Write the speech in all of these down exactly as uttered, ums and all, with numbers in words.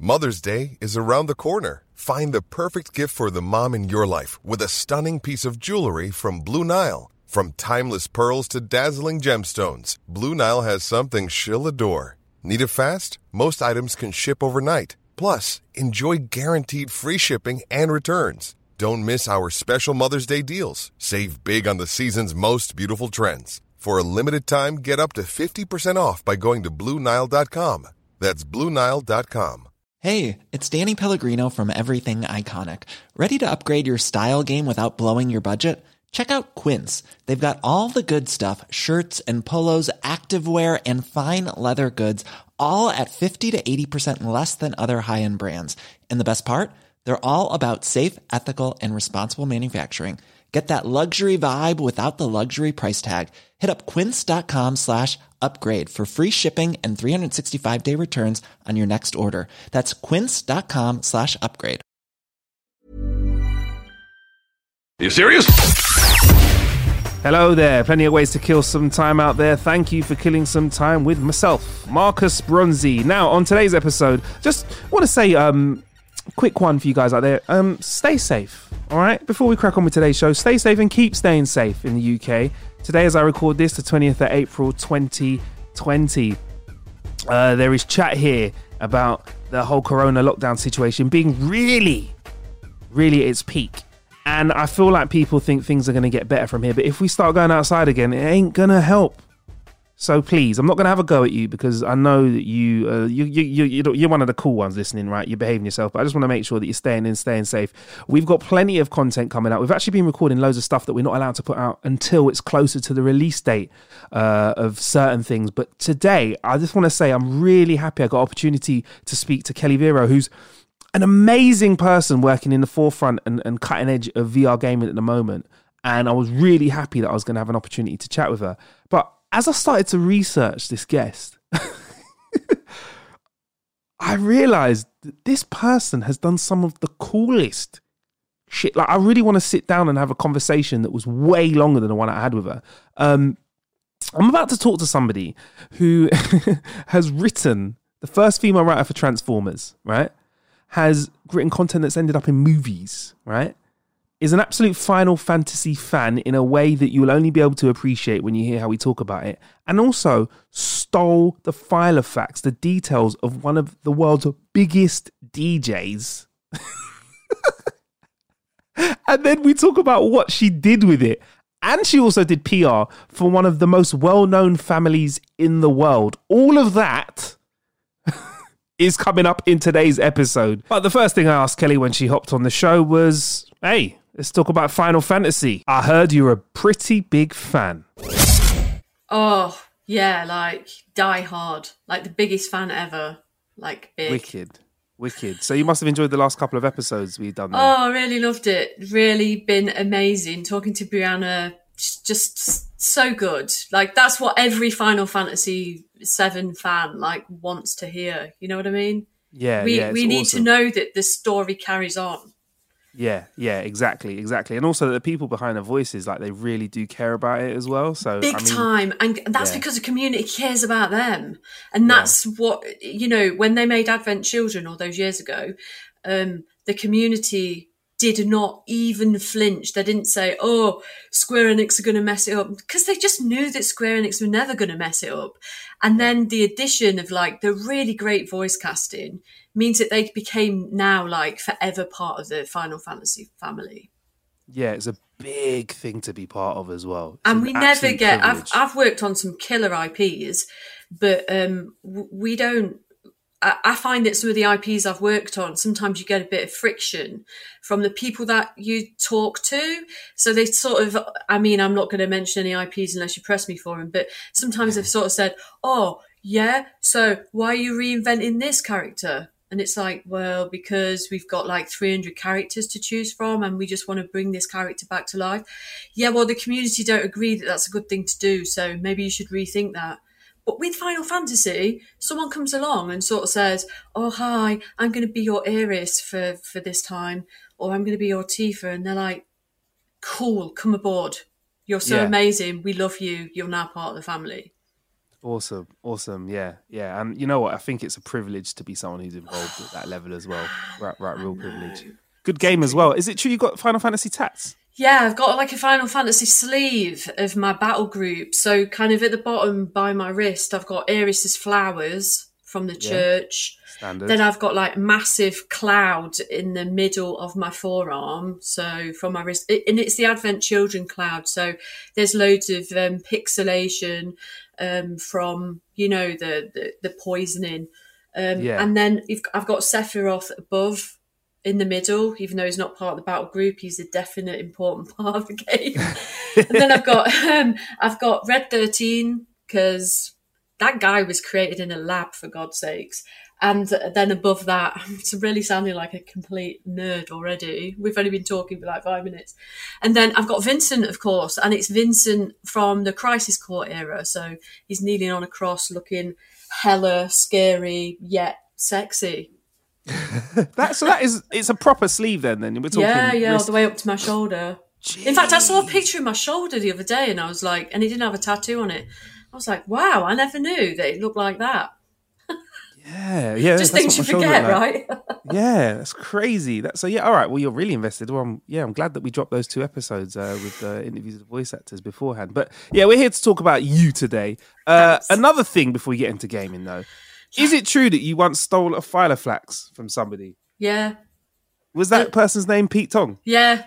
Mother's Day is around the corner. Find the perfect gift for the mom in your life with a stunning piece of jewelry from Blue Nile. From timeless pearls to dazzling gemstones, Blue Nile has something she'll adore. Need it fast? Most items can ship overnight. Plus, enjoy guaranteed free shipping and returns. Don't miss our special Mother's Day deals. Save big on the season's most beautiful trends. For a limited time, get up to fifty percent off by going to Blue Nile dot com. That's Blue Nile dot com. Hey, it's Danny Pellegrino from Everything Iconic. Ready to upgrade your style game without blowing your budget? Check out Quince. They've got all the good stuff, shirts and polos, activewear, and fine leather goods, all at fifty to eighty percent less than other high-end brands. And the best part? They're all about safe, ethical, and responsible manufacturing. Get that luxury vibe without the luxury price tag. Hit up quince.com slash upgrade for free shipping and three sixty-five day returns on your next order. That's quince.com slash upgrade. Are you serious? Hello there, plenty of ways to kill some time out there. Thank you for killing some time with myself, Marcus Bronzy. Now, on today's episode, just want to say, um, quick one for you guys out there. Um, stay safe, all right? Before we crack on with today's show, stay safe and keep staying safe in the U K. Today, as I record this, the twentieth of April, twenty twenty, uh, there is chat here about the whole corona lockdown situation being really, really at its peak. And I feel like people think things are going to get better from here. But if we start going outside again, it ain't going to help. So please, I'm not going to have a go at you because I know that you, uh, you, you, you, you're one of the cool ones listening, right? You're behaving yourself. But I just want to make sure that you're staying in, staying safe. We've got plenty of content coming out. We've actually been recording loads of stuff that we're not allowed to put out until it's closer to the release date uh, of certain things. But today, I just want to say I'm really happy I got opportunity to speak to Kelly Vero, who's an amazing person working in the forefront and, and cutting edge of V R gaming at the moment. And I was really happy that I was going to have an opportunity to chat with her. But as I started to research this guest, I realized that this person has done some of the coolest shit. Like, I really want to sit down and have a conversation that was way longer than the one I had with her. Um, I'm about to talk to somebody who has written the first female writer for Transformers, right? Has written content that's ended up in movies, right? Is an absolute Final Fantasy fan in a way that you will only be able to appreciate when you hear how we talk about it. And also stole the file of facts, the details of one of the world's biggest D Js. And then we talk about what she did with it. And she also did P R for one of the most well-known families in the world. All of that is coming up in today's episode. But the first thing I asked Kelly when she hopped on the show was, hey, let's talk about Final Fantasy. I heard you're a pretty big fan. Oh, yeah, like die hard. Like the biggest fan ever. Like big. Wicked. Wicked. So you must have enjoyed the last couple of episodes we've done there. Oh, I really loved it. Really been amazing. Talking to Brianna, just so good. Like that's what every Final Fantasy seven fan like wants to hear. You know what I mean? Yeah, we yeah, we need awesome. to know that the story carries on. Yeah, yeah, exactly, exactly, and also the people behind the voices, like they really do care about it as well. So big I mean, time, and that's yeah. because the community cares about them, and that's yeah. what you know. When they made Advent Children all those years ago, um, the community did not even flinch. They didn't say, "Oh, Square Enix are going to mess it up," because they just knew that Square Enix were never going to mess it up. And then the addition of like the really great voice casting means that they became now like forever part of the Final Fantasy family. Yeah, it's a big thing to be part of as well. It's and an we never get. privilege. I've I've worked on some killer I Ps, but um, we don't. I find that some of the I Ps I've worked on, sometimes you get a bit of friction from the people that you talk to. So they sort of, I mean, I'm not going to mention any I Ps unless you press me for them, but sometimes they've sort of said, oh, yeah, so why are you reinventing this character? And it's like, well, because we've got like three hundred characters to choose from and we just want to bring this character back to life. Yeah, well, the community don't agree that that's a good thing to do, so maybe you should rethink that. But with Final Fantasy, someone comes along and sort of says, oh, hi, I'm going to be your Aeris for, for this time, or I'm going to be your Tifa. And they're like, cool, come aboard. You're so Yeah. amazing. We love you. You're now part of the family. Awesome, awesome, yeah, yeah. And you know what? I think it's a privilege to be someone who's involved at that level as well. Right, right, real privilege. Good game as well. Is it true you got Final Fantasy tats? Yeah, I've got like a Final Fantasy sleeve of my battle group. So kind of at the bottom by my wrist, I've got Aeris's flowers from the Yeah. church. Standard. Then I've got like massive cloud in the middle of my forearm. So from my wrist, and it's the Advent Children cloud. So there's loads of um, pixelation um, from, you know, the, the, the poisoning. Um, Yeah. And then you've, I've got Sephiroth above in the middle, even though he's not part of the battle group, he's a definite important part of the game. And then I've got um, I've got Red thirteen, because that guy was created in a lab, for God's sakes. And then above that, it's really sounding like a complete nerd already. We've only been talking for like five minutes. And then I've got Vincent, of course, and it's Vincent from the Crisis Core era. So he's kneeling on a cross, looking hella scary yet sexy. That so that is it's a proper sleeve then. Then we're talking. Yeah, yeah, all wrist- the way up to my shoulder. In fact, I saw a picture of my shoulder the other day, and I was like, and he didn't have a tattoo on it. I was like, wow, I never knew that it looked like that. Yeah, yeah. Just that's things you what my shoulder forget, looked like. right? Yeah, that's crazy. That so yeah. All right. Well, you're really invested. Well, I'm, yeah, I'm glad that we dropped those two episodes uh, with uh, interviews with voice actors beforehand. But yeah, we're here to talk about you today. Uh, Thanks. another thing before we get into gaming, though, is it true that you once stole a Filaflax from somebody? Yeah, Was that person's name Pete Tong? yeah.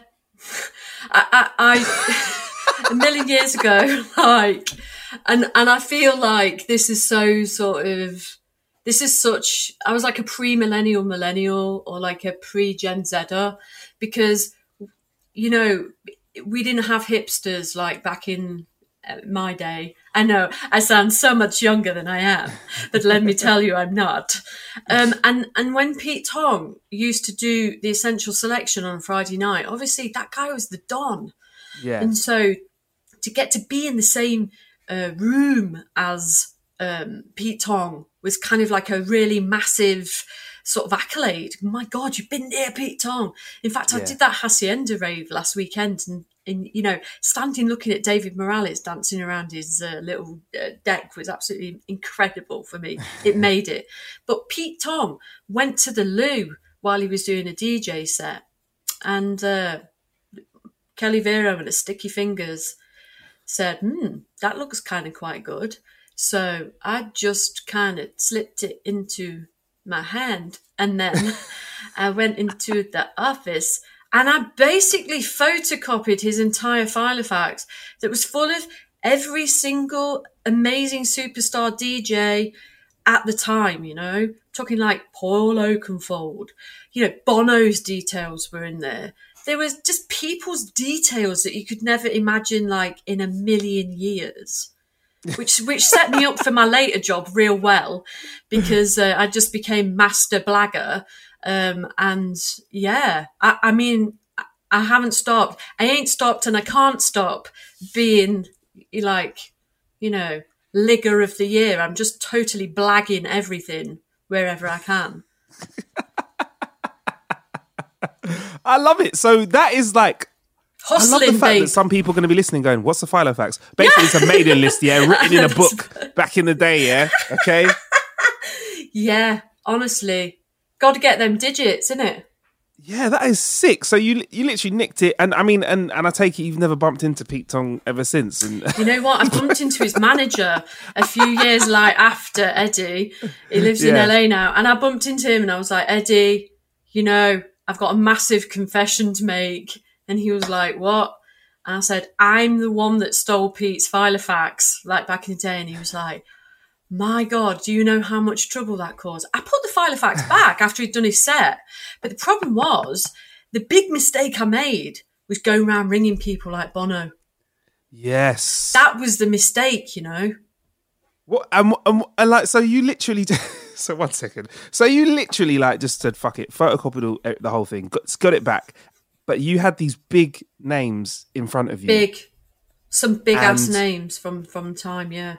I, I, I a million years ago, like, and and I feel like this is so sort of, this is such. I was like a pre-millennial millennial, or like a pre-Gen Zer, because you know we didn't have hipsters like back in uh, my day. I know I sound so much younger than I am, but let me tell you, I'm not. Um, and and when Pete Tong used to do the Essential Selection on Friday night, obviously that guy was the Don. Yeah. And so to get to be in the same uh, room as um, Pete Tong was kind of like a really massive sort of accolade. My God, you've been near Pete Tong. In fact, I Yeah. did that Hacienda rave last weekend, and, and you know, standing looking at David Morales dancing around his uh, little uh, deck was absolutely incredible for me. It made it. But Pete Tong went to the loo while he was doing a D J set, and uh, Kelly Vero and her sticky fingers said, hmm, that looks kind of quite good. So I just kind of slipped it into my hand, and then I went into the office and I basically photocopied his entire Filofax that was full of every single amazing superstar D J at the time, you know, talking like Paul Oakenfold, you know, Bono's details were in there. There was just people's details that you could never imagine, like in a million years, which which set me up for my later job real well, because uh, I just became master blagger. Um, and yeah, I, I mean, I haven't stopped. I ain't stopped, and I can't stop being like, you know, Ligger of the Year. I'm just totally blagging everything wherever I can. I love it. So that is like, I love Hustling, the fact babe. that some people are going to be listening going, what's the Filofax? Basically, it's a mailing list, yeah, written in a book back in the day, yeah? Okay? Yeah, honestly. Got to get them digits, innit? Yeah, that is sick. So you you literally nicked it. And I mean, and, and I take it you've never bumped into Pete Tong ever since. And You know what? I bumped into his manager a few years like after Eddie. He lives in Yeah. L A now. And I bumped into him and I was like, Eddie, you know, I've got a massive confession to make. And he was like, what? And I said, I'm the one that stole Pete's Filofax, like back in the day. And he was like, my God, do you know how much trouble that caused? I put the Filofax back after he'd done his set. But the problem was, the big mistake I made was going around ringing people like Bono. yes. That was the mistake, you know. What, and, and, and like, so you literally, so one second. So you literally like just said, fuck it, photocopied all, the whole thing, got, got it back. But you had these big names in front of you. Big, some big ass And- names from from time, yeah.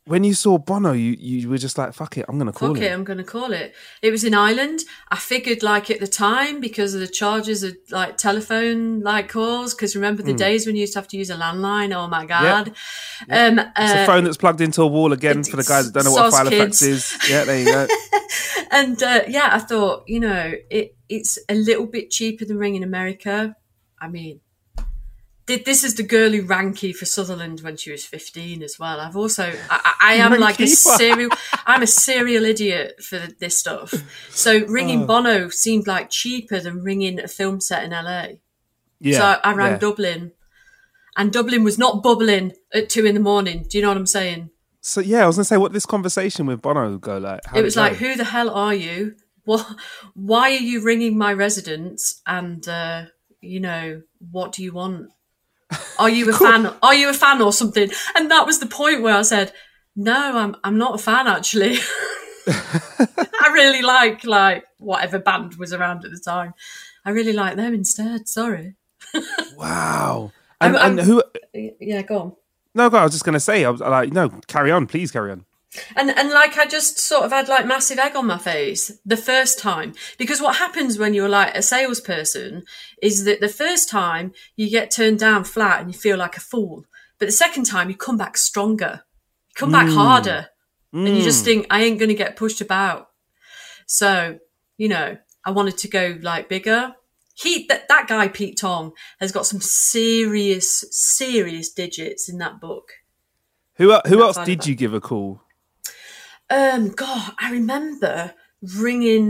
when you saw Bono, you, you were just like, fuck it, I'm going to call Fuck it. it, I'm going to call it. It was in Ireland. I figured, like, at the time, because of the charges of, like, telephone, like, calls, because remember the mm. days when you used to have to use a landline? Oh, my God. Yep. Yep. Um, it's uh, a phone that's plugged into a wall again for the guys that don't know what a filofax is. Yeah, there you go. And, uh, yeah, I thought, you know, it it's a little bit cheaper than ringing America. I mean, this is the girl who rang Kiefer Sutherland when she was fifteen as well. I've also, I, I am like a serial, I'm a serial idiot for this stuff. So ringing oh. Bono seemed like cheaper than ringing a film set in L A. Yeah, so I, I rang yeah. Dublin, and Dublin was not bubbling at two in the morning. Do you know what I'm saying? So yeah, I was gonna say, what did this conversation with Bono go like? How it was it like, who the hell are you? What? Why are you ringing my residence? And uh, you know, what do you want? Are you a fan? Are you a fan or something? And that was the point where I said, no, I'm I'm not a fan actually. I really like like whatever band was around at the time. I really like them instead. Sorry. Wow. And, I'm, and I'm, who? Yeah, go on. No, go on, I was just going to say, I was like, no, carry on, please carry on. And and like I just sort of had like massive egg on my face the first time, because what happens when you're like a salesperson is that the first time you get turned down flat and you feel like a fool, but the second time you come back stronger, you come back mm. harder, mm. and you just think, I ain't going to get pushed about. So, you know, I wanted to go like bigger. He that that guy Pete Tong has got some serious serious digits in that book. Who who else did you give a call? Um, God, I remember ringing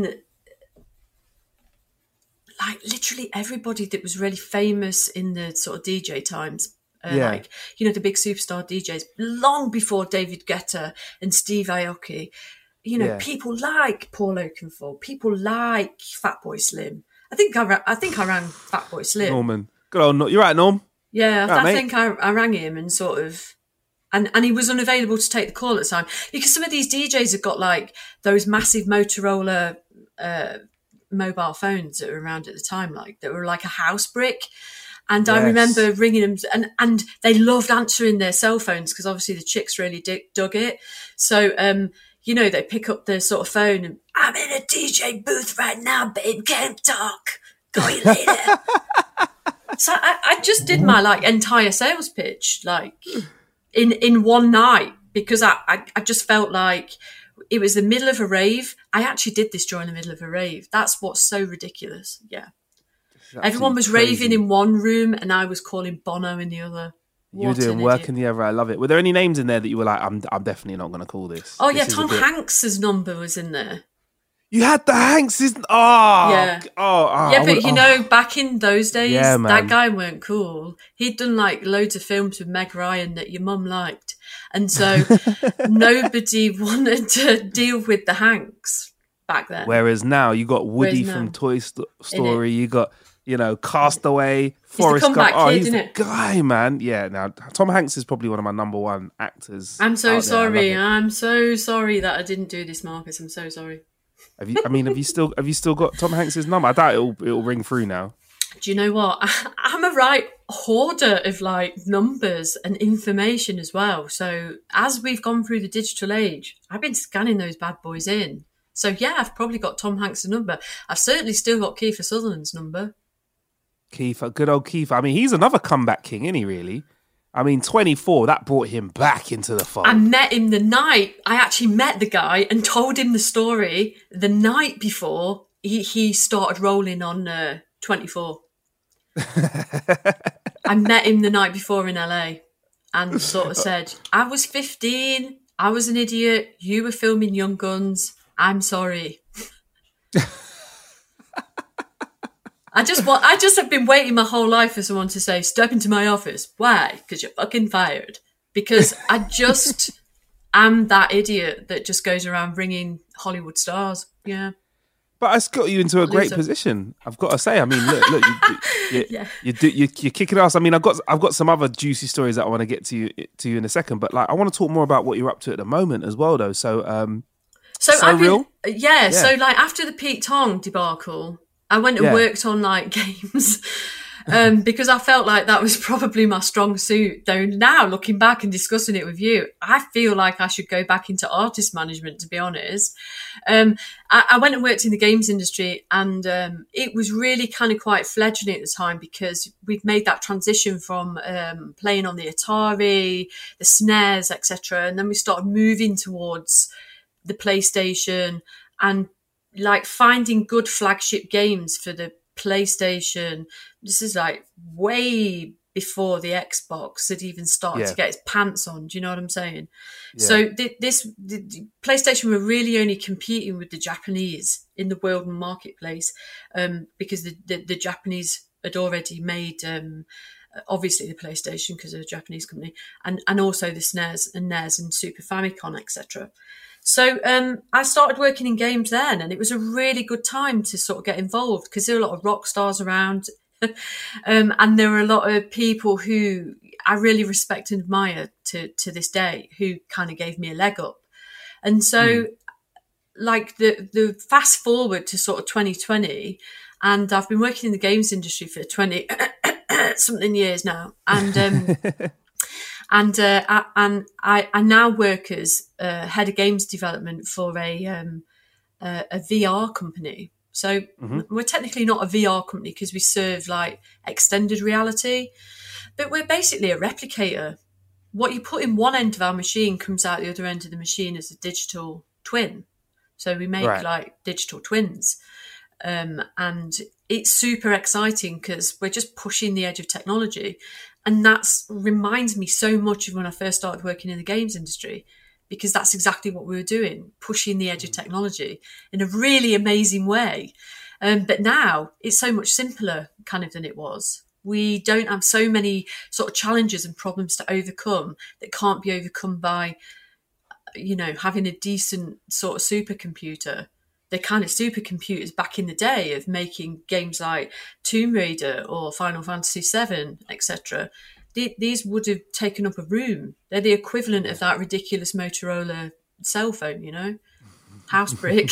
like literally everybody that was really famous in the sort of D J times. Uh, yeah. Like, you know, the big superstar D Js, long before David Guetta and Steve Aoki. You know, yeah. people like Paul Oakenfold, people like Fatboy Slim. I think I, ra- I think I rang Fatboy Slim. Norman, good old Norman. You're right, Norm. Yeah, right, I mate. think I, I rang him and sort of. And and he was unavailable to take the call at the time, because some of these D Js have got like those massive Motorola uh, mobile phones that were around at the time, like that were like a house brick. And yes. I remember ringing them, and, and they loved answering their cell phones because obviously the chicks really dig, dug it. So, um, you know, they pick up their sort of phone and, I'm in a D J booth right now, babe, can't talk. Call you later. So I, I just did my like entire sales pitch, like... in in one night, because I, I, I just felt like it was the middle of a rave. I actually did this during the middle of a rave. That's what's so ridiculous. Yeah. Everyone was crazy. Raving in one room and I was calling Bono in the other. You were doing work in the other. I love it. Were there any names in there that you were like, I'm I'm definitely not going to call this? Oh, this yeah, Tom bit... Hanks's number was in there. You had the Hanks, oh, yeah. oh, oh yeah, but would, you oh. know, back in those days, yeah, that guy weren't cool. He'd done like loads of films with Meg Ryan that your mum liked, and so nobody wanted to deal with the Hanks back then. Whereas now you got Woody from Toy Story, you got you know Castaway, Forrest Gump. Oh, kid, he's isn't the it? guy, man. Yeah, now Tom Hanks is probably one of my number one actors. I'm so sorry. I'm so sorry that I didn't do this, Marcus. I'm so sorry. Have you? I mean, have you still have you still got Tom Hanks's number? I doubt it'll it'll ring through now. Do you know what? I, I'm a right hoarder of like numbers and information as well. So as we've gone through the digital age, I've been scanning those bad boys in. So yeah, I've probably got Tom Hanks' number. I've certainly still got Kiefer Sutherland's number. Kiefer, good old Kiefer. I mean, he's another comeback king, isn't he? Really? I mean, twenty-four, that brought him back into the fold. I met him the night, I actually met the guy and told him the story the night before he, he started rolling on uh, twenty-four. I met him the night before in L A and sort of said, I was fifteen, I was an idiot, you were filming Young Guns, I'm sorry. I just want, I just have been waiting my whole life for someone to say, step into my office. Why? Because you're fucking fired. Because I just am that idiot that just goes around ringing Hollywood stars. Yeah. But it's got you into a great position. I've got to say. I mean, look, look, you, you, yeah. you, you, you, you're kicking ass. I mean, I've got, I've got some other juicy stories that I want to get to you, to you in a second. But like, I want to talk more about what you're up to at the moment as well, though. So, um, so, so I've real. Been, yeah, yeah. So like after the Pete Tong debacle, I went and yeah. worked on like games. um, because I felt like that was probably my strong suit. Though now, looking back and discussing it with you, I feel like I should go back into artist management, to be honest. Um, I, I went and worked in the games industry, and um, it was really kind of quite fledgling at the time because we've made that transition from um, playing on the Atari, the S N E S, et cetera. And then we started moving towards the PlayStation and like finding good flagship games for the PlayStation. This is like way before the Xbox had even started Yeah. to get its pants on. Do you know what I'm saying? Yeah. So th- this the, the PlayStation were really only competing with the Japanese in the world marketplace um, because the, the, the Japanese had already made um, obviously the PlayStation because they're a Japanese company, and and also the S N E S and N E S and Super Famicom, et cetera. So um, I started working in games then, and it was a really good time to sort of get involved because there were a lot of rock stars around, um, and there were a lot of people who I really respect and admire to to this day who kind of gave me a leg up. And so, mm. like the the fast forward to sort of twenty twenty, and I've been working in the games industry for twenty something years now, and. Um, And uh, I, and I, I now work as uh, head of games development for a um, a, a V R company. So mm-hmm. we're technically not a V R company because we serve like extended reality, but we're basically a replicator. What you put in one end of our machine comes out the other end of the machine as a digital twin. So we make right. like digital twins. Um, and it's super exciting because we're just pushing the edge of technology. And that reminds me so much of when I first started working in the games industry, because that's exactly what we were doing, pushing the edge of technology in a really amazing way. Um, but now it's so much simpler kind of than it was. We don't have so many sort of challenges and problems to overcome that can't be overcome by, you know, having a decent sort of supercomputer. The kind of supercomputers back in the day of making games like Tomb Raider or Final Fantasy seven, et cetera. These would have taken up a room. They're the equivalent of that ridiculous Motorola cell phone, you know, house brick.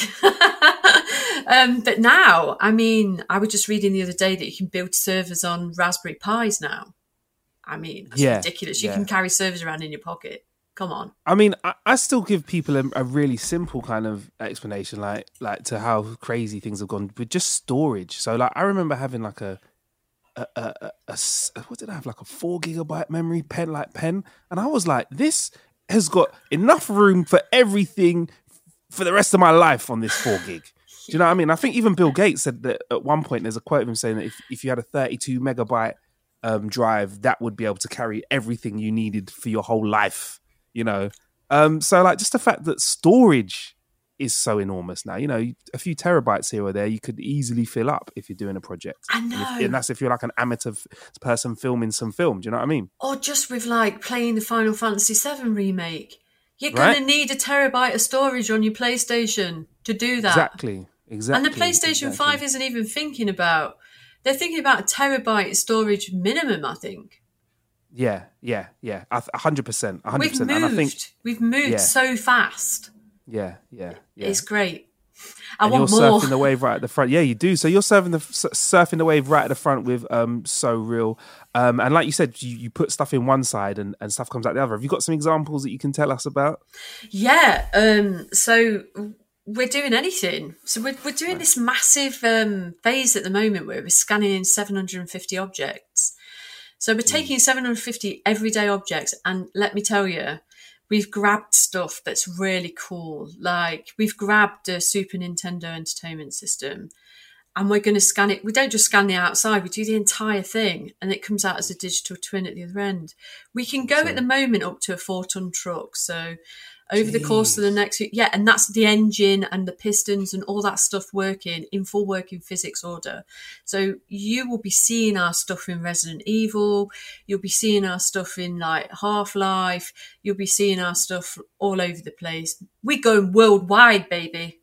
um, but now, I mean, I was just reading the other day that you can build servers on Raspberry Pis now. I mean, that's yeah, ridiculous. You yeah. can carry servers around in your pocket. Come on. I mean, I, I still give people a, a really simple kind of explanation, like like to how crazy things have gone with just storage. So, like, I remember having like a, a, a, a, a what did I have? Like a four gigabyte memory pen, like pen, and I was like, this has got enough room for everything for the rest of my life on this four gig. Do you know what I mean? I think even Bill Gates said that at one point. There's a quote of him saying that if if you had a thirty-two megabyte um, drive, that would be able to carry everything you needed for your whole life. You know, um, so like just the fact that storage is so enormous now, you know, a few terabytes here or there, you could easily fill up if you're doing a project. I know. And, if, and that's if you're like an amateur f- person filming some film. Do you know what I mean? Or just with like playing the Final Fantasy seven remake. You're going right? to need a terabyte of storage on your PlayStation to do that. Exactly. Exactly. And the PlayStation exactly. five isn't even thinking about, they're thinking about a terabyte storage minimum, I think. Yeah, yeah, yeah. A hundred percent, a hundred percent. We've moved. And I think we've moved yeah. so fast. Yeah, yeah, yeah. It's great. I and want you're more. Surfing the wave right at the front. Yeah, you do. So you're surfing the surfing the wave right at the front with um So Real. Um, and like you said, you, you put stuff in one side and, and stuff comes out the other. Have you got some examples that you can tell us about? Yeah. Um. So we're doing anything. So we're we're doing this massive um phase at the moment where we're scanning in seven hundred fifty objects. So we're taking seven hundred fifty everyday objects, and let me tell you, we've grabbed stuff that's really cool. Like we've grabbed a Super Nintendo Entertainment System, and we're going to scan it. We don't just scan the outside; we do the entire thing, and it comes out as a digital twin at the other end. We can go at the moment up to a four-ton truck. So over Jeez. the course of the next, yeah, and that's the engine and the pistons and all that stuff working in full working physics order. So you will be seeing our stuff in Resident Evil. You'll be seeing our stuff in like Half-Life. You'll be seeing our stuff all over the place. We're going worldwide, baby.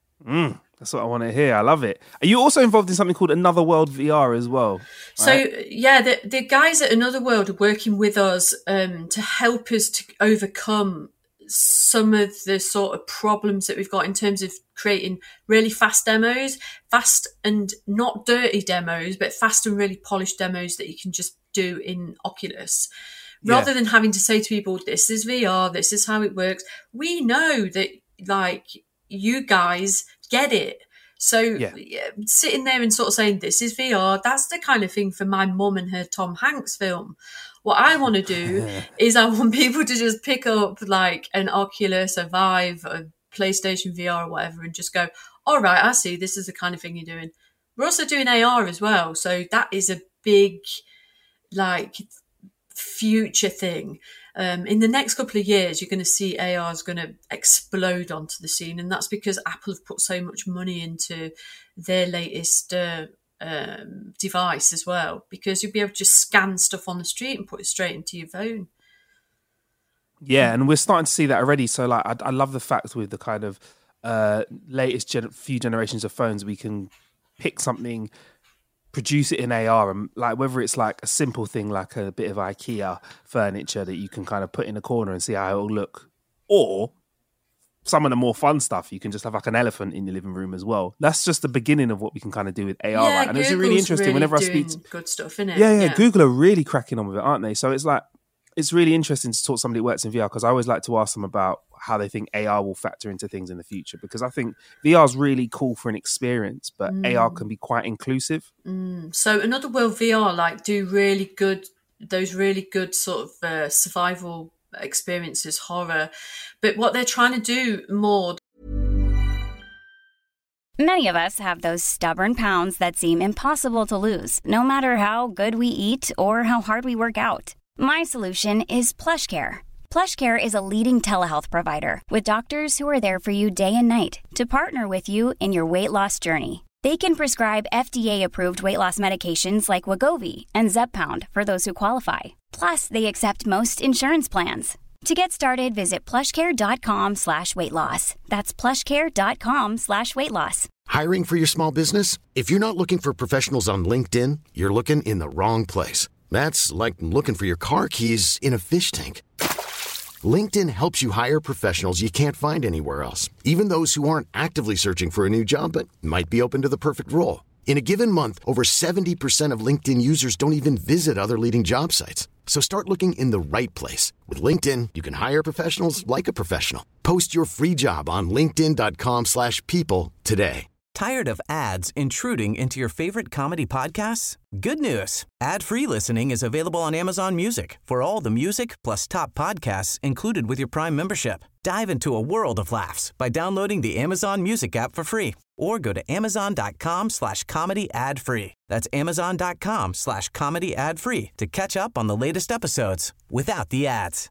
Mm, that's what I want to hear. I love it. Are you also involved in something called Another World V R as well? Right? So yeah, the, the guys at Another World are working with us um, to help us to overcome some of the sort of problems that we've got in terms of creating really fast demos, fast and not dirty demos, but fast and really polished demos that you can just do in Oculus. Rather yeah. than having to say to people, this is V R, this is how it works. We know that, like, you guys get it. So yeah. sitting there and sort of saying, this is V R, that's the kind of thing for my mum and her Tom Hanks film. What I want to do is I want people to just pick up like an Oculus, a Vive, a PlayStation V R or whatever and just go, all right, I see, this is the kind of thing you're doing. We're also doing A R as well. So that is a big, like, future thing. Um, in the next couple of years, you're going to see A R is going to explode onto the scene, and that's because Apple have put so much money into their latest uh, um, device as well, because you'll be able to just scan stuff on the street and put it straight into your phone. Yeah, and we're starting to see that already. So, like, I, I love the fact with the kind of uh, latest gen- few generations of phones, we can pick something, produce it in A R, and like whether it's like a simple thing like a bit of IKEA furniture that you can kind of put in a corner and see how it'll look, or some of the more fun stuff you can just have like an elephant in your living room as well. That's just the beginning of what we can kind of do with A R, yeah, right? And Google's it's really interesting really whenever I doing speak to good stuff, isn't it? yeah, yeah, yeah, Google are really cracking on with it, aren't they? So it's like it's really interesting to talk to somebody who works in V R, because I always like to ask them about how they think A R will factor into things in the future, because I think V R is really cool for an experience, but mm. A R can be quite inclusive. Mm. So Another World V R like do really good, those really good sort of uh, survival experiences, horror, but what they're trying to do more. Many of us have those stubborn pounds that seem impossible to lose, no matter how good we eat or how hard we work out. My solution is PlushCare. PlushCare is a leading telehealth provider with doctors who are there for you day and night to partner with you in your weight loss journey. They can prescribe F D A-approved weight loss medications like Wegovy and Zepbound for those who qualify. Plus, they accept most insurance plans. To get started, visit plushcare.com slash weight loss. That's plushcare.com slash weight loss. Hiring for your small business? If you're not looking for professionals on LinkedIn, you're looking in the wrong place. That's like looking for your car keys in a fish tank. LinkedIn helps you hire professionals you can't find anywhere else, even those who aren't actively searching for a new job but might be open to the perfect role. In a given month, over seventy percent of LinkedIn users don't even visit other leading job sites. So start looking in the right place. With LinkedIn, you can hire professionals like a professional. Post your free job on linkedin.com slash people today. Tired of ads intruding into your favorite comedy podcasts? Good news. Ad-free listening is available on Amazon Music for all the music plus top podcasts included with your Prime membership. Dive into a world of laughs by downloading the Amazon Music app for free or go to amazon.com slash comedy ad free. That's amazon.com slash comedy ad free to catch up on the latest episodes without the ads.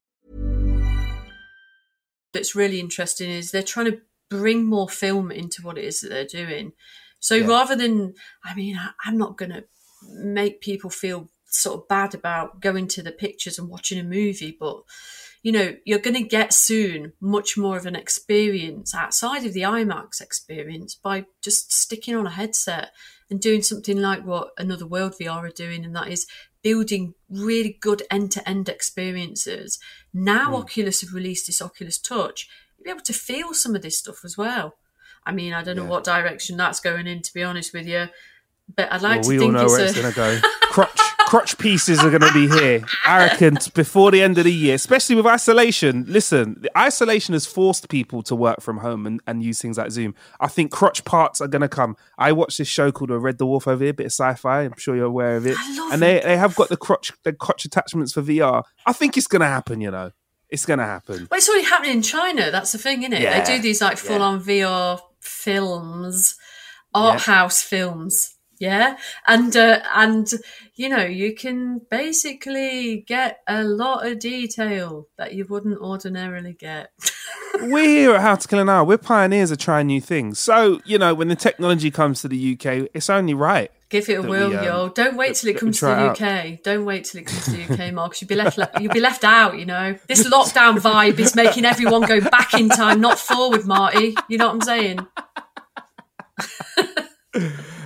That's really interesting is they're trying to bring more film into what it is that they're doing. So yeah. rather than, I mean, I, I'm not going to make people feel sort of bad about going to the pictures and watching a movie, but, you know, you're going to get soon much more of an experience outside of the IMAX experience by just sticking on a headset and doing something like what Another World V R are doing, and that is building really good end-to-end experiences. Now mm. Oculus have released this Oculus Touch. Be able to feel some of this stuff as well. I mean, I don't know yeah. what direction that's going in, to be honest with you, but I'd like well, to we think all know it's where a... it's going to go. Crotch, crotch pieces are going to be here, I reckon, before the end of the year, especially with isolation. Listen, the isolation has forced people to work from home and, and use things like Zoom. I think crotch parts are going to come. I watched this show called Red Dwarf over here, a bit of sci-fi. I'm sure you're aware of it. I love and they, they have got the crotch, the crotch attachments for V R. I think it's going to happen, you know. It's going to happen. Well, it's already happening in China. That's the thing, isn't it? Yeah, they do these like full-on yeah. V R films, art yeah. house films. Yeah. And, uh, and, you know, you can basically get a lot of detail that you wouldn't ordinarily get. We're here at How to Kill an Hour. We're pioneers of trying new things. So, you know, when the technology comes to the U K, it's only right. Give it a whirl, we, um, yo. Don't wait till it comes to the U K. Don't wait till it comes to the U K, Marcus. You'll be left you'll be left out, you know. This lockdown vibe is making everyone go back in time, not forward, Marty. You know what I'm saying?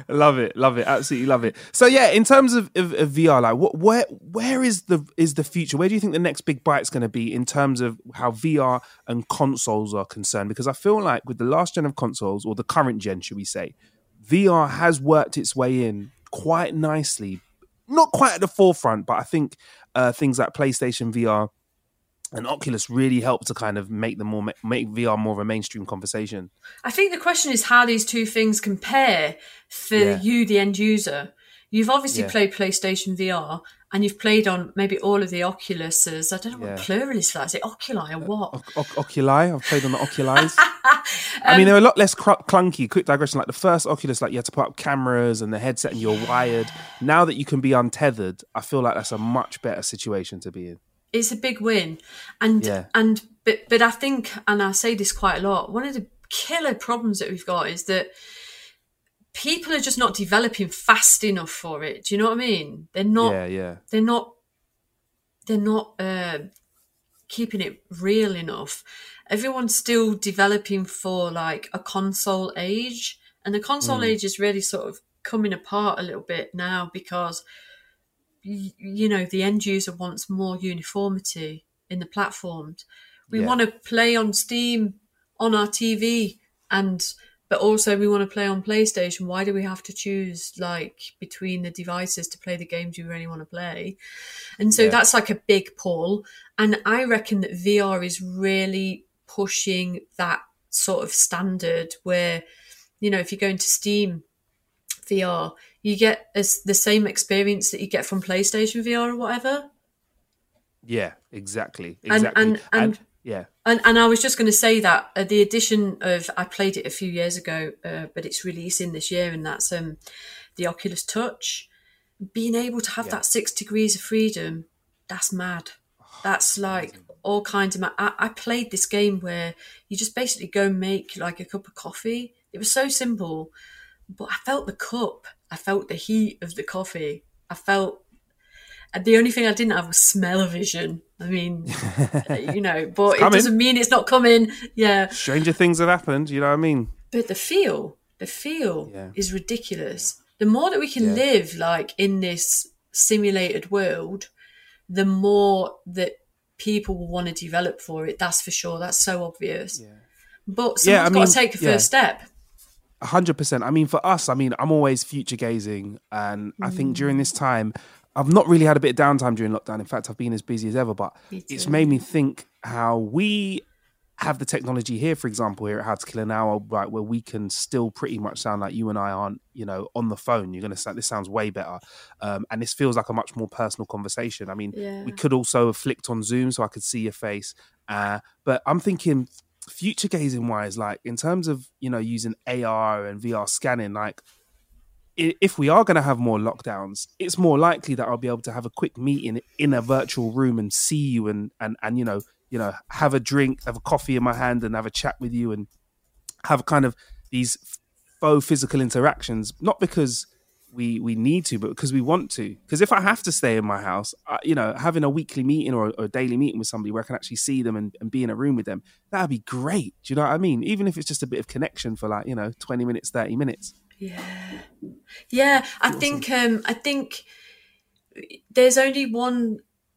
Love it, love it, absolutely love it. So yeah, in terms of, of, of V R, like what, where, where is the is the future? Where do you think the next big bite's going to be in terms of how V R and consoles are concerned? Because I feel like with the last gen of consoles, or the current gen, should we say, V R has worked its way in quite nicely. Not quite at the forefront, but I think uh, things like PlayStation V R and Oculus really helped to kind of make them more make V R more of a mainstream conversation. I think the question is how these two things compare for Yeah. you, the end user. You've obviously Yeah. played PlayStation V R, and you've played on maybe all of the Oculuses. I don't know Yeah. what plural is for that. Is it Oculi or what? O- o- Oculi, I've played on the Oculis. I mean, they're a lot less cr- clunky. Quick digression, like the first Oculus, like you had to put up cameras and the headset and you're wired. Now that you can be untethered, I feel like that's a much better situation to be in. It's a big win, and Yeah. and but but I think, and I say this quite a lot, one of the killer problems that we've got is that people are just not developing fast enough for it. Do you know what I mean? They're not. Yeah, yeah. They're not. They're not uh, keeping it real enough. Everyone's still developing for like a console age, and the console Mm. age is really sort of coming apart a little bit now because you know, the end user wants more uniformity in the platforms. We Yeah. want to play on Steam on our T V, and but also we want to play on PlayStation. Why do we have to choose like between the devices to play the games you really want to play? And so Yeah. that's like a big pull. And I reckon that V R is really pushing that sort of standard where, you know, if you go into Steam V R, you get as the same experience that you get from PlayStation V R or whatever. Yeah, exactly. And- Exactly. and- and- yeah. And and I was just going to say that uh, the addition of, I played it a few years ago, uh, but it's releasing this year, and that's um, the Oculus Touch. Being able to have Yeah. that six degrees of freedom, that's mad. That's like all kinds of mad. I, I played this game where you just basically go make like a cup of coffee. It was so simple, but I felt the cup. I felt the heat of the coffee. I felt, and the only thing I didn't have was smell-o-vision. I mean, you know, but it coming. doesn't mean it's not coming. Yeah. Stranger things have happened, you know what I mean? But the feel, the feel Yeah. is ridiculous. The more that we can Yeah. live like in this simulated world, the more that people will want to develop for it. That's for sure. That's so obvious. Yeah. But Yeah, someone's I got mean, to take a yeah. first step. A hundred percent. I mean, for us, I mean, I'm always future gazing, and I think during this time, I've not really had a bit of downtime during lockdown. In fact, I've been as busy as ever. But Me it's too. made me think how we have the technology here, for example, here at How to Kill an Hour, right, where we can still pretty much sound like you and I aren't, you know, on the phone. You're gonna sound. This sounds way better, um, and this feels like a much more personal conversation. I mean, Yeah. we could also have flicked on Zoom so I could see your face, uh, but I'm thinking. Future gazing wise, like in terms of, you know, using A R and V R scanning, like i- if we are going to have more lockdowns, it's more likely that I'll be able to have a quick meeting in a virtual room and see you and and and you know, you know, have a drink, have a coffee in my hand, and have a chat with you and have kind of these faux physical interactions. Not because we we need to, but because we want to. Because if I have to stay in my house, uh, you know, having a weekly meeting or, or a daily meeting with somebody where I can actually see them and, and be in a room with them, that'd be great. Do you know what I mean? Even if it's just a bit of connection for like, you know, twenty minutes, thirty minutes. Yeah, yeah. I think um, I think there's only one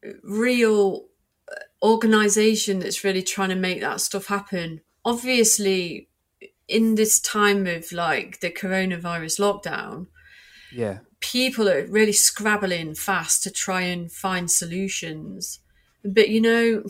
real organization that's really trying to make that stuff happen. Obviously, in this time of like the coronavirus lockdown, Yeah. people are really scrabbling fast to try and find solutions. But you know,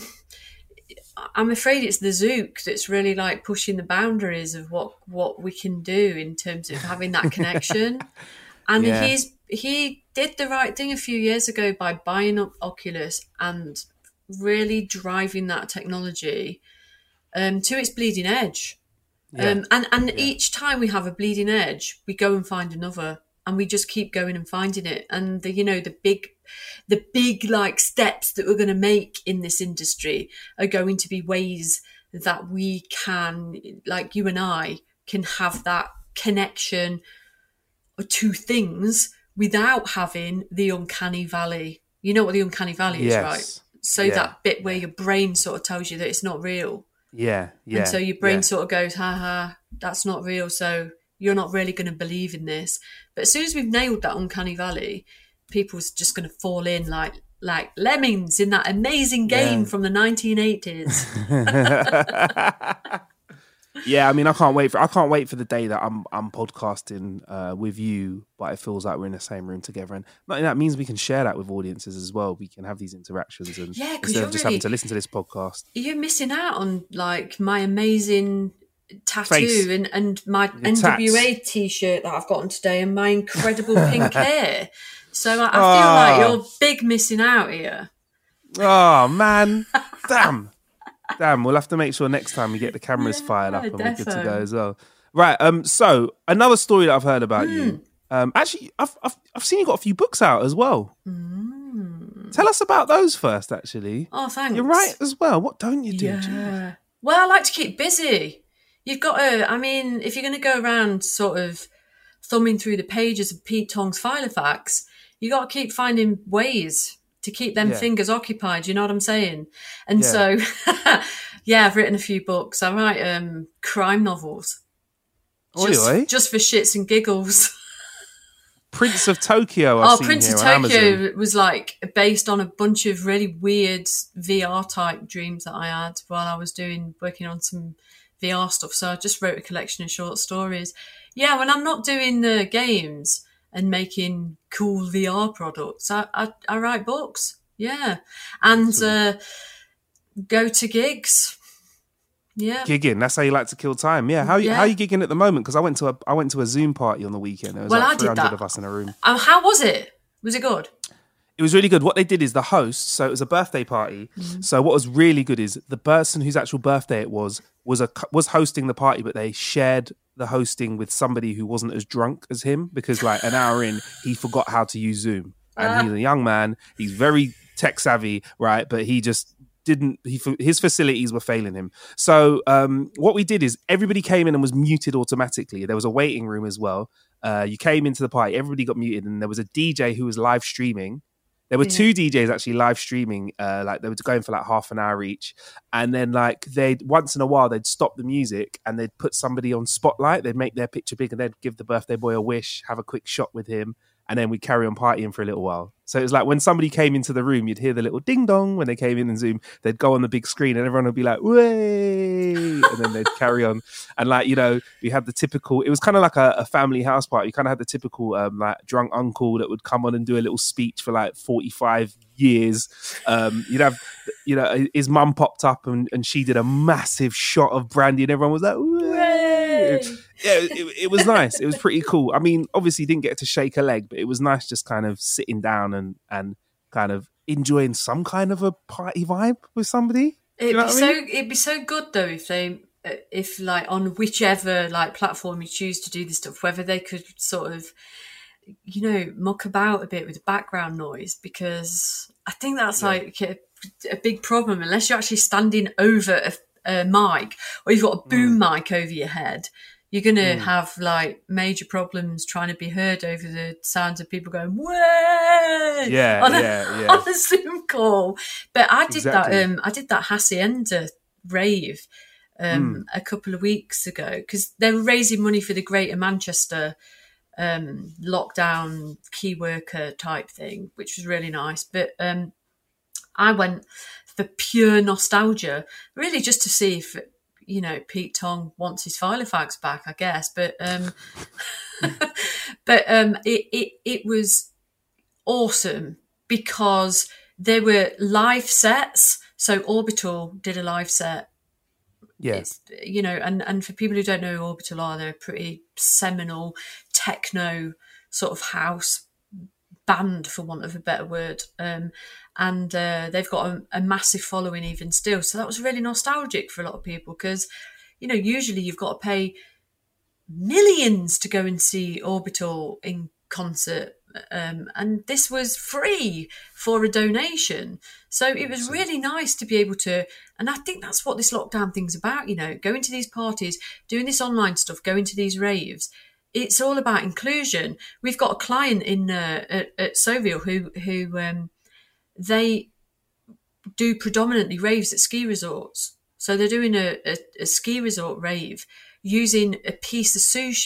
I'm afraid it's the Zook that's really like pushing the boundaries of what, what we can do in terms of having that connection. And Yeah. he's he did the right thing a few years ago by buying up Oculus and really driving that technology um, to its bleeding edge. Yeah. Um, and and each time we have a bleeding edge, we go and find another, and we just keep going and finding it. And the you know the big, the big like steps that we're going to make in this industry are going to be ways that we can, like you and I, can have that connection to things without having the uncanny valley. You know what the uncanny valley is, Yes. right? So Yeah. that bit where your brain sort of tells you that it's not real. Yeah. Yeah. And so your brain yeah. sort of goes, ha ha, that's not real. So you're not really going to believe in this. But as soon as we've nailed that uncanny valley, people's just going to fall in like like lemmings in that amazing game Yeah. from the nineteen eighties. Yeah, I mean, I can't wait for I can't wait for the day that I'm I'm podcasting uh, with you, but it feels like we're in the same room together, and not only that means we can share that with audiences as well. We can have these interactions, and Yeah, 'cause instead you're of just really- having to listen to this podcast. You're missing out on like my amazing tattoo Face. and, and my Your N W A tats. t-shirt that I've got on today and my incredible pink hair. So I, I feel Ah. like you're big missing out here. Oh man, damn, damn. We'll have to make sure next time we get the cameras Yeah, fired up and we're good to defo. go as well. Right. Um. So another story that I've heard about Hmm. you. Um. Actually, I've I've I've seen you got a few books out as well. Tell us about those first. Actually, Oh, thanks. you're right as well. What don't you do? Jeez. Yeah. Well, I like to keep busy. You've got to, I mean, if you're going to go around sort of thumbing through the pages of Pete Tong's Filofax, you got to keep finding ways to keep them Yeah. fingers occupied. You know what I'm saying? And Yeah. so, yeah, I've written a few books. I write um, crime novels. Oi, Just, oi. just for shits and giggles. Prince of Tokyo. I've Oh, seen Prince here of on Amazon. Tokyo was like based on a bunch of really weird V R type dreams that I had while I was doing working on some V R stuff. So I just wrote a collection of short stories. Yeah, when I'm not doing the games and making cool V R products, I I, I write books. Yeah, and uh, go to gigs. Yeah. Gigging. That's how you like to kill time. Yeah. How you Yeah. how you gigging at the moment? Because I went to a I went to a Zoom party on the weekend. There was Well, I like did three hundred that. of us in a room. Um, how was it? Was it good? It was really good. What they did is the host, so it was a birthday party. Mm-hmm. So what was really good is the person whose actual birthday it was was a was hosting the party, but they shared the hosting with somebody who wasn't as drunk as him because like an hour in he forgot how to use Zoom, and he's a young man. He's very tech savvy, right? But he just didn't. He his facilities were failing him. So um, what we did is everybody came in and was muted automatically. There was a waiting room as well. Uh, you came into the party, everybody got muted, and there was a D J who was live streaming. There were Yeah. two D Js actually live streaming, uh, like they were going for like half an hour each. And then like they'd once in a while they'd stop the music and they'd put somebody on spotlight. They'd make their picture big and they'd give the birthday boy a wish, have a quick shot with him, and then we'd carry on partying for a little while. So it was like when somebody came into the room, you'd hear the little ding dong when they came in and Zoom. They'd go on the big screen and everyone would be like, way, and then they'd carry on. And like, you know, we had the typical, it was kind of like a, a family house party. You kind of had the typical um, like drunk uncle that would come on and do a little speech for like forty-five years. Um, you'd have, you know, his mum popped up and, and she did a massive shot of brandy and everyone was like, way. Yeah, it, it was nice. It was pretty cool. I mean, obviously didn't get to shake a leg, but it was nice just kind of sitting down and, and kind of enjoying some kind of a party vibe with somebody. It'd You know be what I so mean? it'd be so good though if they uh, if like on whichever like platform you choose to do this stuff, whether they could sort of you know muck about a bit with the background noise, because I think that's like a, a big problem unless you're actually standing over a, a mic or you've got a boom Mm. mic over your head. You're going to have like major problems trying to be heard over the sounds of people going, way Yeah, on a, yeah, yeah. on a Zoom call. But I did Exactly. that, um, I did that Hacienda rave um, Mm. a couple of weeks ago because they were raising money for the Greater Manchester um, lockdown key worker type thing, which was really nice. But um, I went for pure nostalgia, really just to see if, you know, Pete Tong wants his Filofax back, I guess. But um, but um, it, it it was awesome because there were live sets. So Orbital did a live set. Yeah. It's, you know, and, and for people who don't know who Orbital are, they're a pretty seminal techno sort of house band, for want of a better word. Um, and uh, they've got a, a massive following even still. So that was really nostalgic for a lot of people because, you know, usually you've got to pay millions to go and see Orbital in concert. Um, and this was free for a donation. So it was really nice to be able to, and I think that's what this lockdown thing's about, you know, going to these parties, doing this online stuff, going to these raves. It's all about inclusion. We've got a client in uh, at, at Soville who, who um, they do predominantly raves at ski resorts. So they're doing a, a, a ski resort rave using a piece of sushi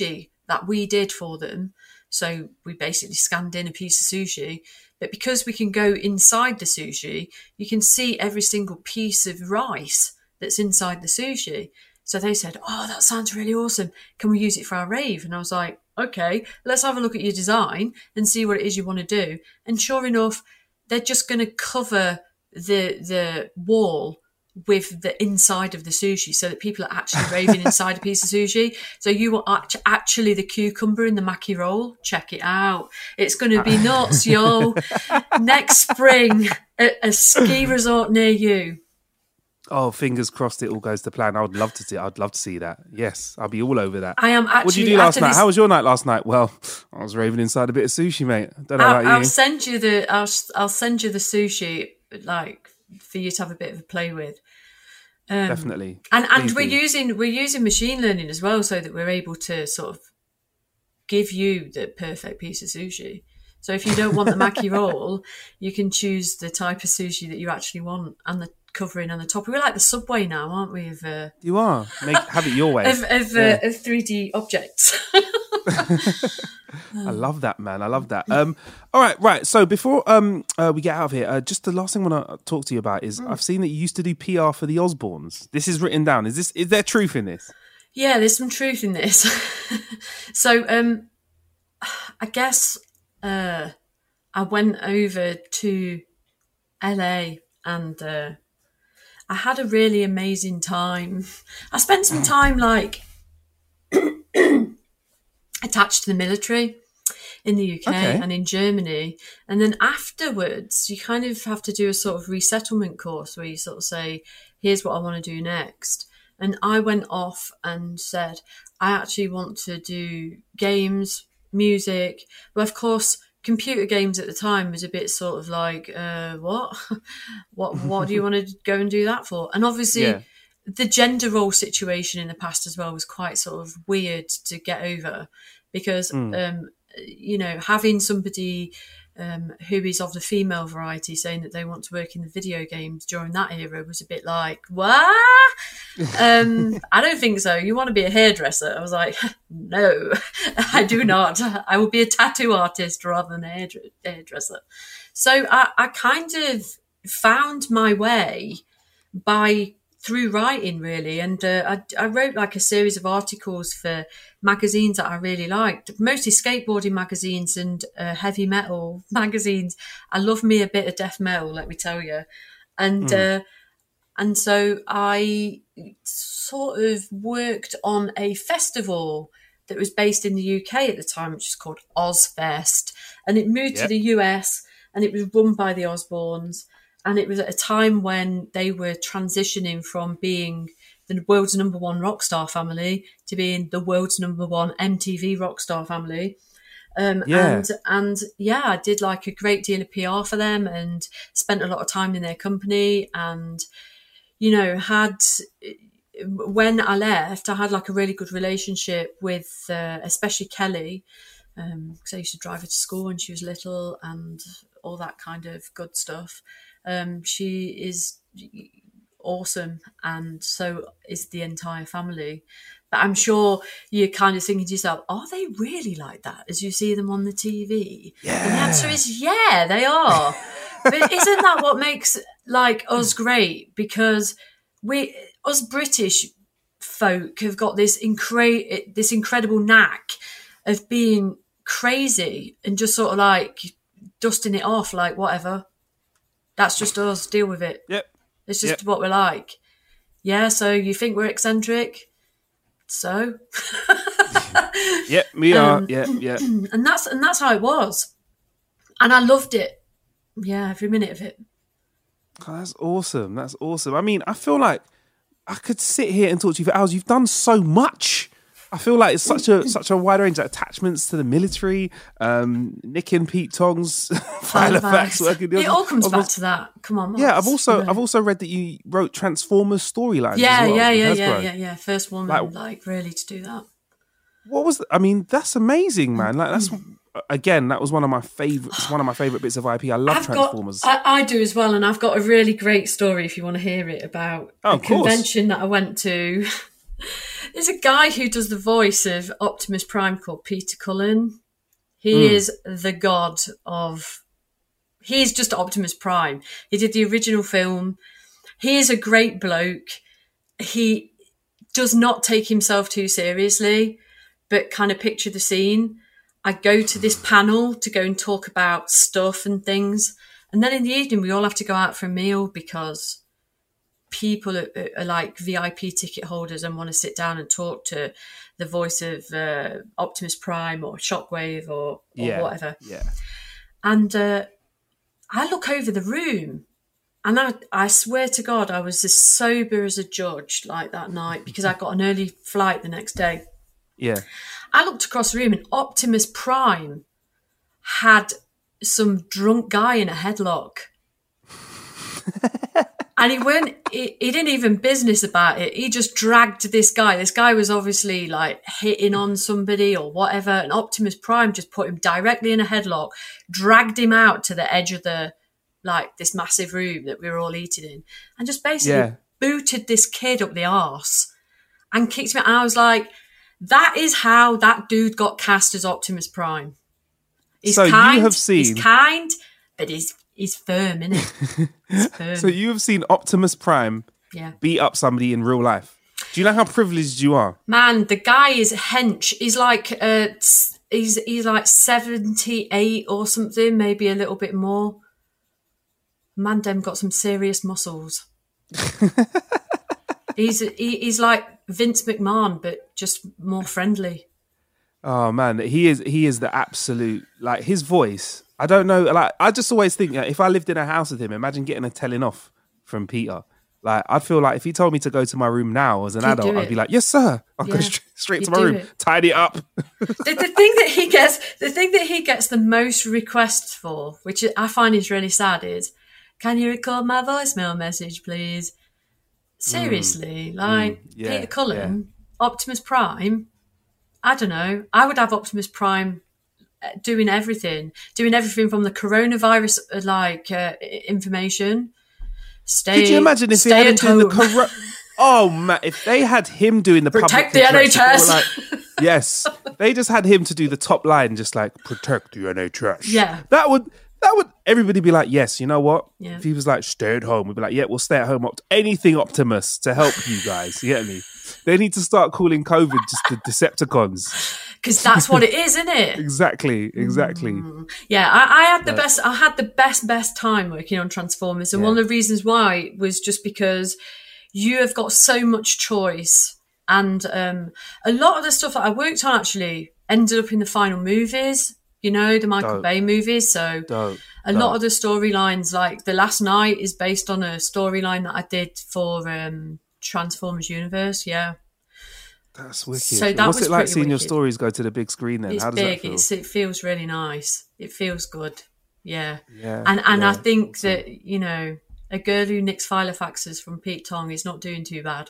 that we did for them. So we basically scanned in a piece of sushi. But because we can go inside the sushi, you can see every single piece of rice that's inside the sushi. So they said, oh, that sounds really awesome. Can we use it for our rave? And I was like, okay, let's have a look at your design and see what it is you want to do. And sure enough, they're just going to cover the the wall with the inside of the sushi so that people are actually raving inside a piece of sushi. So you are act- actually the cucumber in the maki roll. Check it out. It's going to be nuts, yo. Next spring at a ski resort near you. Oh, fingers crossed it all goes to plan. I would love to see I'd love to see that. Yes, I'll be all over that. I am actually... What did you do last night? This... How was your night last night? Well, I was raving inside a bit of sushi, mate. Don't know I'll, about you. I'll send you the I'll I'll send you the sushi, like, for you to have a bit of a play with. Um, Definitely. And and Please we're do. using we're using machine learning as well, so that we're able to sort of give you the perfect piece of sushi. So if you don't want the maki roll, you can choose the type of sushi that you actually want and the covering on the top. We're like the Subway now, aren't we? Of uh, you are. Make have it your way. of of, yeah. uh, of three D objects. I love that, man. I love that. Um, all right, right. So before um uh, we get out of here, uh, just the last thing I want to talk to you about is mm. I've seen that you used to do P R for the Osbournes. This is written down. Is this is there truth in this? Yeah, there's some truth in this. So um, I guess uh, I went over to L A and uh, I had a really amazing time. I spent some time like attached to the military in the U K okay. and in Germany. And then afterwards, you kind of have to do a sort of resettlement course where you sort of say, here's what I want to do next. And I went off and said, I actually want to do games, music. Well, of course, computer games at the time was a bit sort of like, uh, what? what what do you want to go and do that for? And obviously yeah. the gender role situation in the past as well was quite sort of weird to get over because, mm. um, you know, having somebody um, who is of the female variety saying that they want to work in the video games during that era was a bit like, what? um, I don't think so. You want to be a hairdresser? I was like, no, I do not. I will be a tattoo artist rather than a hairdresser. So I, I kind of found my way by through writing, really. And uh, I, I wrote like a series of articles for magazines that I really liked, mostly skateboarding magazines and uh, heavy metal magazines. I love me a bit of death metal, let me tell you. And mm. uh, and so I sort of worked on a festival that was based in the U K at the time, which is called Ozfest. And it moved yep. to the U S and it was run by the Osbournes. And it was at a time when they were transitioning from being the world's number one rock star family to being the world's number one M T V rock star family. Um, yeah. And, and yeah, I did like a great deal of P R for them and spent a lot of time in their company and, you know, had, when I left, I had like a really good relationship with, uh, especially Kelly, um, because I used to drive her to school when she was little and all that kind of good stuff. Um, she is awesome, and so is the entire family. But I'm sure you're kind of thinking to yourself, are they really like that as you see them on the T V? Yeah. And the answer is, yeah, they are. But isn't that what makes like us great? Because we, us British folk, have got this incre- this incredible knack of being crazy and just sort of like dusting it off, like whatever. That's just us. Deal with it. Yep. It's just yep. what we're like. Yeah, so you think we're eccentric? So? Yep, we are. Um, yeah, yeah. And that's and that's how it was. And I loved it. Yeah, every minute of it. Oh, that's awesome. That's awesome. I mean, I feel like I could sit here and talk to you for hours. You've done so much. I feel like it's such a such a wide range of attachments to the military. Um, Nick and Pete Tongs, Halifax, working. It all comes back to that. Come on, Mark. Yeah, I've also yeah. I've also read that you wrote Transformers storylines. Yeah, as well, yeah, yeah, yeah, yeah, yeah. First woman, like, like really to do that. What was? The, I mean, that's amazing, man. Like that's again, that was one of my favorites. One of my favorite bits of I P. I love I've Transformers. Got, I, I do as well, and I've got a really great story if you want to hear it about oh, a convention that I went to. There's a guy who does the voice of Optimus Prime called Peter Cullen. He Mm. is the god of... He's just Optimus Prime. He did the original film. He is a great bloke. He does not take himself too seriously, but kind of picture the scene. I go to this panel to go and talk about stuff and things. And then in the evening, we all have to go out for a meal because people are, are like V I P ticket holders and want to sit down and talk to the voice of uh, Optimus Prime or Shockwave or, or Yeah, whatever. yeah. And uh, I look over the room and I, I swear to God, I was as sober as a judge like that night because I got an early flight the next day. Yeah. I looked across the room and Optimus Prime had some drunk guy in a headlock. And he weren't, he, he didn't even business about it. He just dragged this guy. This guy was obviously like hitting on somebody or whatever. And Optimus Prime just put him directly in a headlock, dragged him out to the edge of the, like this massive room that we were all eating in, and just basically Yeah. booted this kid up the arse and kicked him out. And I was like, that is how that dude got cast as Optimus Prime. He's So you kind, have seen- he's kind, but he's he's firm, isn't he? He's firm. So you have seen Optimus Prime yeah. beat up somebody in real life. Do you know how privileged you are? Man, the guy is hench. He's like uh, s- he's he's like seventy-eight or something, maybe a little bit more. Man, dem got some serious muscles. he's he, he's like Vince McMahon, but just more friendly. Oh man, he is he is the absolute, like, his voice. I don't know, like, I just always think that if I lived in a house with him, imagine getting a telling off from Peter. Like, I'd feel like if he told me to go to my room now as an You'd adult, do I'd it. be like, yes sir, I'll go Yeah. straight, straight to You'd my do room, it. tidy it up. the, the thing that he gets, the thing that he gets the most requests for, which I find is really sad, is, can you record my voicemail message, please? Seriously, like yeah, Peter Cullen, Optimus Prime. I don't know. I would have Optimus Prime uh, doing everything, doing everything from the coronavirus uh, like uh, i- information. Stay. Could you imagine if they stay had him at doing the home. coro- Oh man, if they had him doing the Protect public the address, if they N H were S. like, yes, they just had him to do the top line, just like protect the N H S. Yeah. that would that would everybody be like, yes, you know what? Yeah. If he was like, stay at home, we'd be like, yeah, we'll stay at home. Opt- anything Optimus to help you guys. You get me? They need to start calling COVID just the Decepticons. Because that's what it is, isn't it? Exactly, exactly. Yeah, I, I had the best. I had the best, best time working on Transformers, and Yeah. one of the reasons why was just because you have got so much choice, and um, a lot of the stuff that I worked on actually ended up in the final movies. You know, the Michael Dope. Bay movies. So Dope. a Dope. lot of the storylines, like The Last Night, is based on a storyline that I did for um, Transformers Universe. Yeah, That's wicked. So that What's was it like pretty seeing your wicked. stories go to the big screen then? it's How does big. that feel? It's, it feels really nice. It feels good. Yeah. Yeah, And and yeah. I think that, you know, a girl who nicks Filofaxes from Pete Tong is not doing too bad.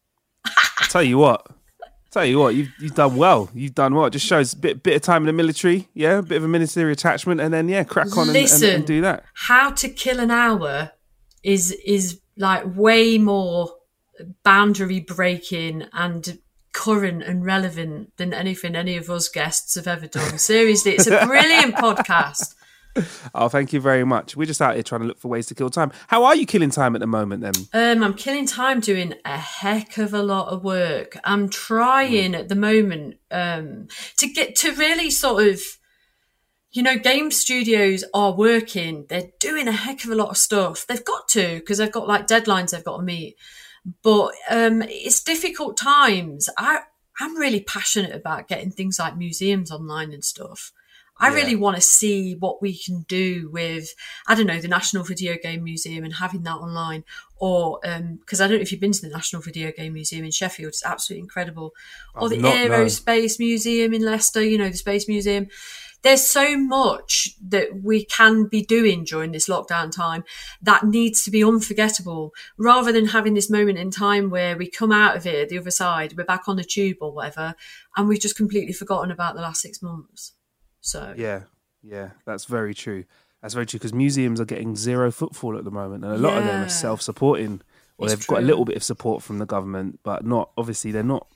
I tell you what, tell you what, you've you've done well. You've done well. It just shows a bit bit of time in the military, yeah, a bit of a military attachment, and then yeah, crack on and, and, Listen. and do that. How to Kill an Hour is is like way more boundary breaking and current and relevant than anything any of us guests have ever done. Seriously, it's a brilliant podcast. Oh, thank you very much. We're just out here trying to look for ways to kill time. How are you killing time at the moment then? Um, I'm killing time doing a heck of a lot of work. I'm trying at the moment um, to get to really sort of, you know, game studios are working. They're doing a heck of a lot of stuff. They've got to, because they've got like deadlines they've got to meet. But um, it's difficult times. I, I'm really passionate about getting things like museums online and stuff. I Yeah. really want to see what we can do with, I don't know, the National Video Game Museum and having that online. Or, because I don't know if you've been to the National Video Game Museum in Sheffield, it's absolutely incredible. Or I've the not, no. Aerospace Museum in Leicester, you know, the Space Museum. There's so much that we can be doing during this lockdown time that needs to be unforgettable, rather than having this moment in time where we come out of it, the other side, we're back on the tube or whatever, and we've just completely forgotten about the last six months. So Yeah, yeah, that's very true. That's very true because museums are getting zero footfall at the moment, and a lot of them Yeah. are self-supporting, or It's they've got a true. little bit of support from the government, but not obviously they're not.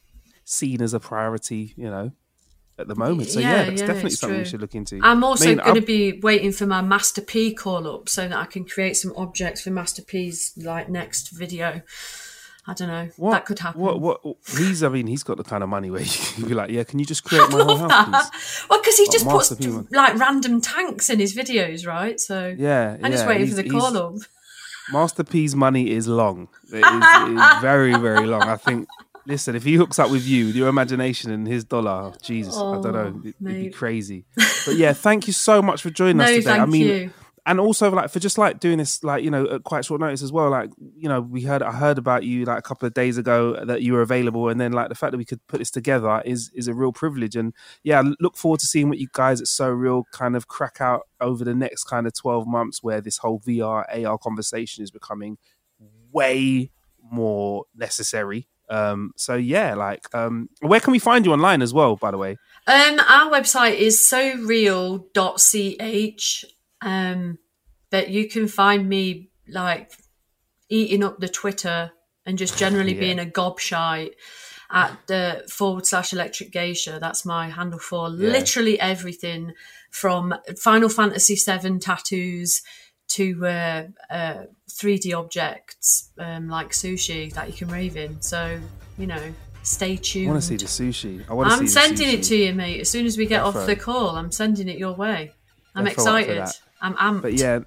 seen as a priority, you know, at the moment. So Yeah, yeah, that's yeah, definitely it's something true. we should look into. I'm also I mean, going to I've- be waiting for my Master P call up so that I can create some objects for Master P's like next video. I don't know. What, that could happen. What? What? He's. I mean, he's got the kind of money where you can be like, yeah, can you just create I my whole love house, that. please? Well, because he What, just Master puts P one? like random tanks in his videos, right? So Yeah, I'm just yeah, waiting he's- for the he's- call up. Master P's money is long. It is, it is very, very long. I think. Listen, if he hooks up with you, with your imagination and his dollar, oh, Jesus, I don't know, Oh, it, it'd be mate. crazy. But yeah, thank you so much for joining No, us today. thank I mean, you. and also like for just like doing this, like you know, at quite short notice as well. Like you know, we heard, I heard about you like a couple of days ago that you were available, and then like the fact that we could put this together is is a real privilege. And yeah, I look forward to seeing what you guys at So Real kind of crack out over the next kind of twelve months, where this whole V R A R conversation is becoming way more necessary. Um, so yeah, like, um, where can we find you online as well, by the way? Um, our website is so real dot c h. Um, but you can find me like eating up the Twitter and just generally Yeah. being a gobshite at the forward slash electric geisha. That's my handle for literally everything from Final Fantasy seven tattoos to uh, uh, three D objects um, like sushi that you can rave in. So, you know, stay I tuned. want to see the sushi. I want to see I'm the sending sushi. it to you, mate. As soon as we get off Defo. the call, I'm sending it your way. I'm Defo up for excited. that. I'm amped. But yeah.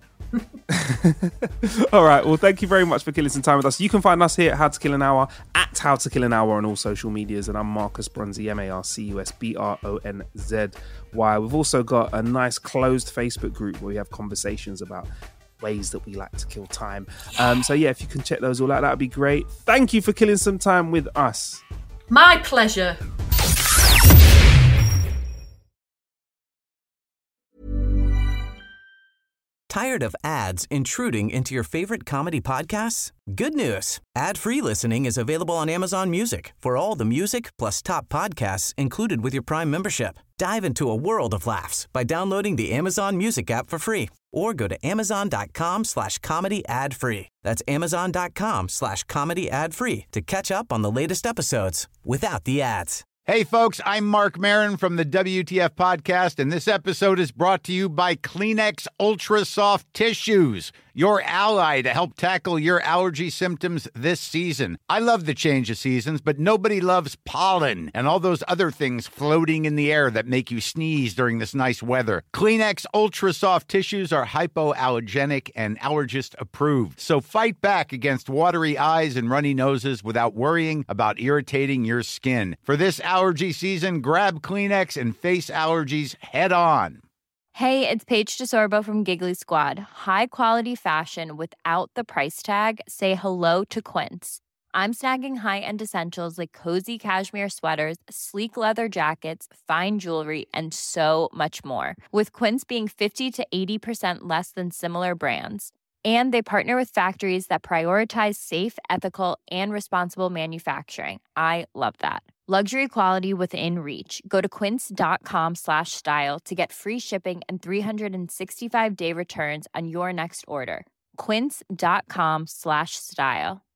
All right. Well, thank you very much for killing some time with us. You can find us here at How to Kill an Hour, at How to Kill an Hour on all social medias. And I'm Marcus Bronzy, M A R C U S B R O N Z Y. We've also got a nice closed Facebook group where we have conversations about ways that we like to kill time. Um, so yeah, if you can check those all out, that would be great. Thank you for killing some time with us. My pleasure. Tired of ads intruding into your favorite comedy podcasts? Good news. Ad-free listening is available on Amazon Music for all the music plus top podcasts included with your Prime membership. Dive into a world of laughs by downloading the Amazon Music app for free or go to amazon.com slash comedy ad free. That's amazon.com slash comedy ad free to catch up on the latest episodes without the ads. Hey, folks, I'm Mark Maron from the W T F Podcast, and this episode is brought to you by Kleenex Ultra Soft Tissues, your ally to help tackle your allergy symptoms this season. I love the change of seasons, but nobody loves pollen and all those other things floating in the air that make you sneeze during this nice weather. Kleenex Ultra Soft Tissues are hypoallergenic and allergist approved, so fight back against watery eyes and runny noses without worrying about irritating your skin. For this allergy season, grab Kleenex and face allergies head on. Hey, it's Paige DeSorbo from Giggly Squad. High quality fashion without the price tag. Say hello to Quince. I'm snagging high-end essentials like cozy cashmere sweaters, sleek leather jackets, fine jewelry, and so much more. With Quince being fifty to eighty percent less than similar brands. And they partner with factories that prioritize safe, ethical, and responsible manufacturing. I love that. Luxury quality within reach. Go to quince.com slash style to get free shipping and three sixty-five day returns on your next order. Quince.com slash style.